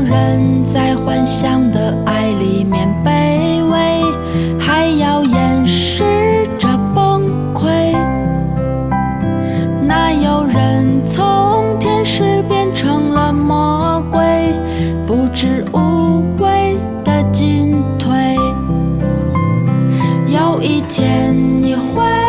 人在幻想的爱里面卑微，还要掩饰着崩溃。哪有人从天使变成了魔鬼，不知无畏的进退。有一天你会